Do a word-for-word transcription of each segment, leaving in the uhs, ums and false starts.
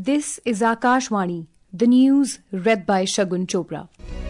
This is Akashvani, the news read by Shagun Chopra.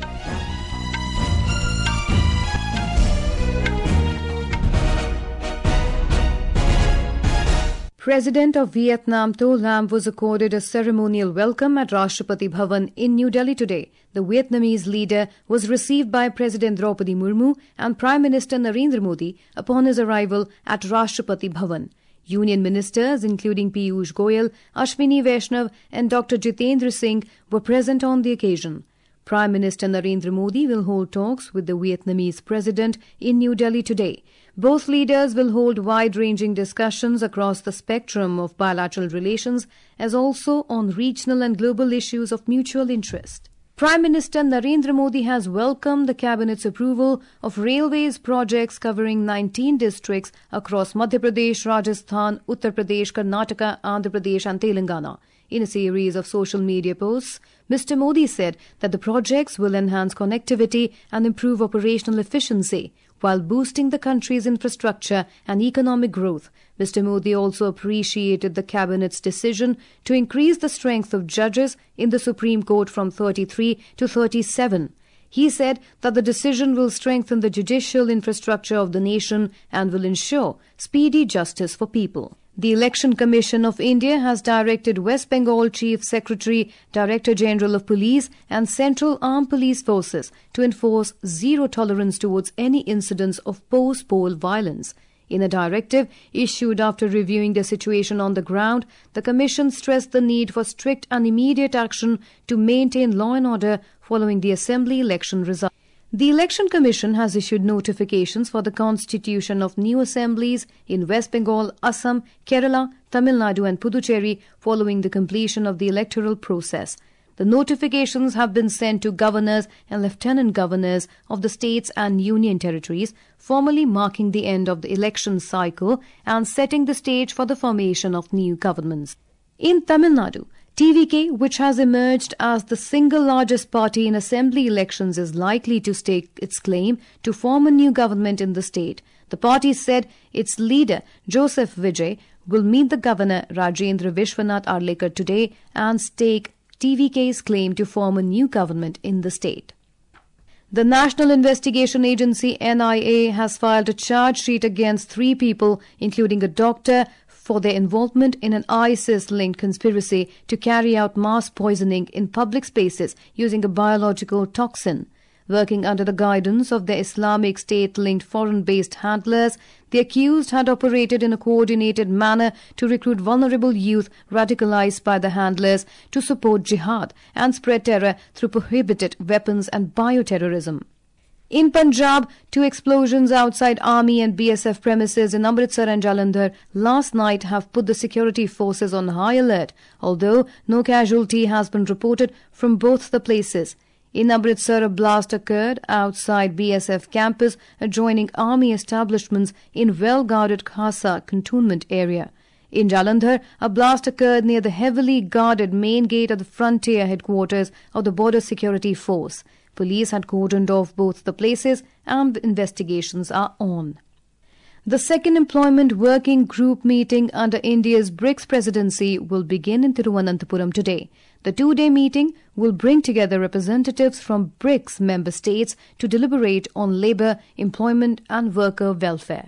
President of Vietnam To Lam was accorded a ceremonial welcome at Rashtrapati Bhavan in New Delhi today. The Vietnamese leader was received by President Draupadi Murmu and Prime Minister Narendra Modi upon his arrival at Rashtrapati Bhavan. Union ministers including Piyush Goyal, Ashwini Vaishnav and Doctor Jitendra Singh were present on the occasion. Prime Minister Narendra Modi will hold talks with the Vietnamese president in New Delhi today. Both leaders will hold wide-ranging discussions across the spectrum of bilateral relations as also on regional and global issues of mutual interest. Prime Minister Narendra Modi has welcomed the Cabinet's approval of railways projects covering nineteen districts across Madhya Pradesh, Rajasthan, Uttar Pradesh, Karnataka, Andhra Pradesh and Telangana. In a series of social media posts, Mister Modi said that the projects will enhance connectivity and improve operational efficiency while boosting the country's infrastructure and economic growth. Mister Modi also appreciated the Cabinet's decision to increase the strength of judges in the Supreme Court from thirty-three to thirty-seven. He said that the decision will strengthen the judicial infrastructure of the nation and will ensure speedy justice for people. The Election Commission of India has directed West Bengal Chief Secretary, Director General of Police and Central Armed Police Forces to enforce zero tolerance towards any incidents of post-poll violence. In a directive issued after reviewing the situation on the ground, the Commission stressed the need for strict and immediate action to maintain law and order following the Assembly election results. The Election Commission has issued notifications for the constitution of new assemblies in West Bengal, Assam, Kerala, Tamil Nadu and Puducherry following the completion of the electoral process. The notifications have been sent to governors and lieutenant governors of the states and union territories, formally marking the end of the election cycle and setting the stage for the formation of new governments. In Tamil Nadu, T V K, which has emerged as the single largest party in assembly elections, is likely to stake its claim to form a new government in the state. The party said its leader, Joseph Vijay, will meet the governor, Rajendra Vishwanath Arlekar, today and stake T V K's claim to form a new government in the state. The National Investigation Agency N I A has filed a charge sheet against three people, including a doctor, for their involvement in an ISIS-linked conspiracy to carry out mass poisoning in public spaces using a biological toxin. Working under the guidance of the Islamic State-linked foreign-based handlers, the accused had operated in a coordinated manner to recruit vulnerable youth radicalized by the handlers to support jihad and spread terror through prohibited weapons and bioterrorism. In Punjab, two explosions outside Army and B S F premises in Amritsar and Jalandhar last night have put the security forces on high alert, although no casualty has been reported from both the places. In Amritsar, a blast occurred outside B S F campus adjoining Army establishments in well-guarded Khasa cantonment area. In Jalandhar, a blast occurred near the heavily guarded main gate of the frontier headquarters of the Border Security Force. Police had cordoned off both the places and investigations are on. The second employment working group meeting under India's BRICS presidency will begin in Thiruvananthapuram today. The two-day meeting will bring together representatives from BRICS member states to deliberate on labour, employment and worker welfare.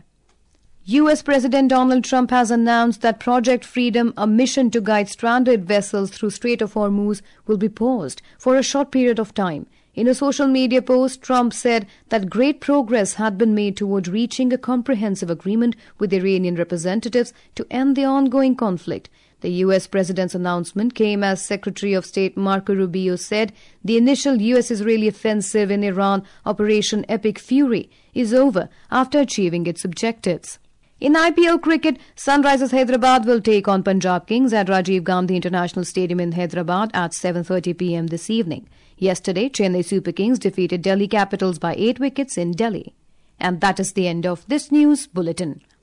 U S President Donald Trump has announced that Project Freedom, a mission to guide stranded vessels through Strait of Hormuz, will be paused for a short period of time. In a social media post, Trump said that great progress had been made toward reaching a comprehensive agreement with Iranian representatives to end the ongoing conflict. The U S president's announcement came as Secretary of State Marco Rubio said the initial U S-Israeli offensive in Iran, Operation Epic Fury, is over after achieving its objectives. In I P L cricket, Sunrisers Hyderabad will take on Punjab Kings at Rajiv Gandhi International Stadium in Hyderabad at seven thirty p m this evening. Yesterday, Chennai Super Kings defeated Delhi Capitals by eight wickets in Delhi. And that is the end of this news bulletin.